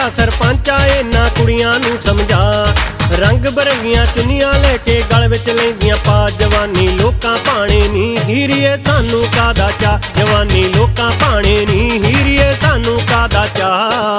मेरा सरपंचा इन्हां कुड़ियां नूं समझा। रंग बरंगियां चुन्नियां लेके गल विच लैंदियां पा। जवानी लोकां भाणे नी हीरीए सानू कादा चा। जवानी लोकां भाणे नी हीरीए सानू कादा चा।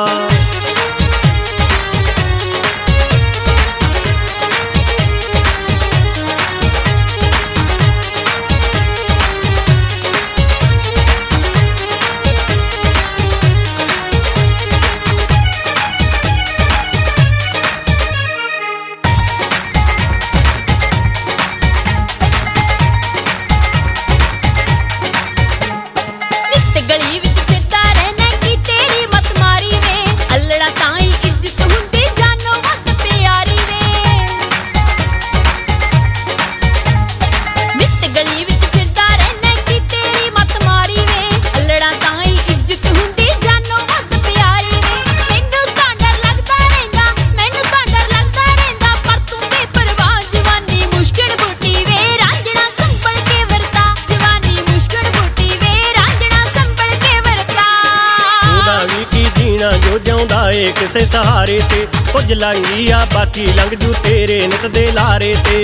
जो जाउंदा ए किसे सहारे ते कुछ लंघी आ बाकी लंघ जू तेरे नित दे लारे ते।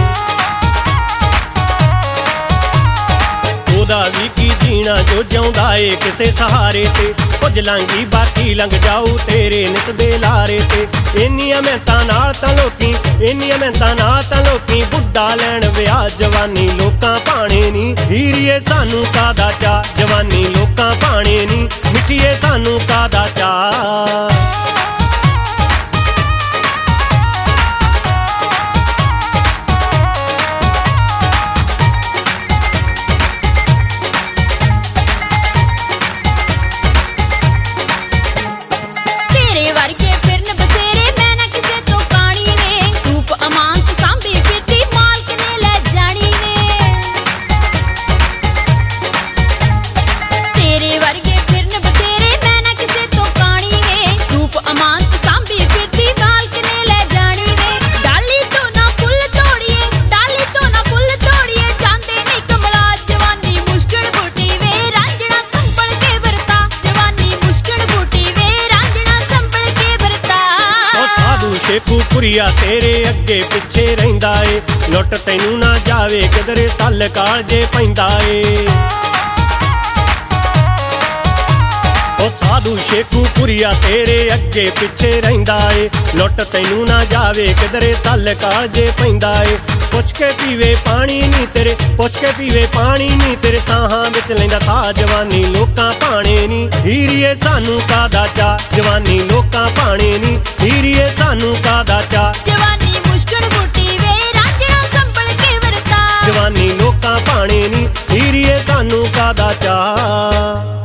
ओदा भी की जीना जो जाउंदा ए किसे सहारे ते कुछ लंघी बाकी लंघ जाऊ तेरे नित दे लारे ते। इन्नियां मेहनतां नाल तां लोकी इन्नियां मेहनतां नाल तां लोकी बुढ़ा लैण विआह। जवानी लोकां भाणे नी हीरीए सानू कादा चा। जवानी लोकां भाणे नी मिठीए सानू कादा चा। शेखू पुरिया तेरे अगे पिछे रहिंदा ए। लुट तैनू ना जावे किधरे तल कालजे पैंदा ए। ओ साधु शेखू पुरिया तेरे अगे पिछे रहिंदा ए। लुट तैनू ना जावे किधरे तल कालजे पैंदा ए। पुछ के पीवे पानी नी तेरे पुछ के पीवे पानी नी तेरे साहां विच लैंदा सा। जवानी लोकां भाणे नी हीरीए सानू कादा चा। जवानी लोकां भाणे नी हीरीए सानू कादा चा। जवानी मुश्किल बूटी वे रांझणा संभल के वरता। जवानी लोकां भाणे नी हीरीए सानू कादा चा।